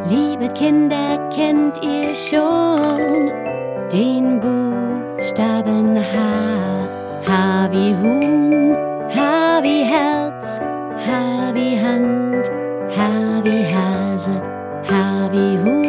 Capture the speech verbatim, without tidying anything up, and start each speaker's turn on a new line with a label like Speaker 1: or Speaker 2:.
Speaker 1: Liebe Kinder, kennt ihr schon den Buchstaben H? H wie Huhn, H wie Herz, H wie Hand, H wie Hase, H wie Huhn.